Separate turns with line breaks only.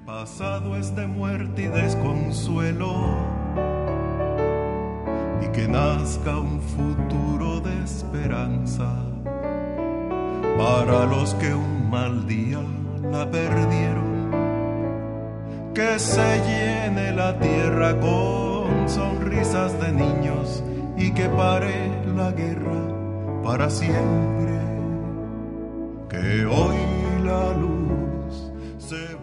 pasado es de muerte y desconsuelo, y que nazca un futuro de esperanza para los que un mal día la perdieron, que se llene la tierra con sonrisas de niños y que pare la guerra para siempre, que hoy la luz se